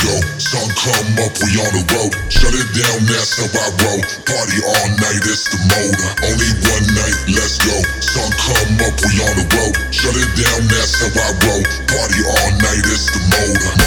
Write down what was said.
go. Sun come up, we on the road. Shut it down, that's how I roll. Party all night, it's the motor. Only one night, let's go. Sun come up, we on the road. Shut it down, that's how I roll. Party all night, it's the motor.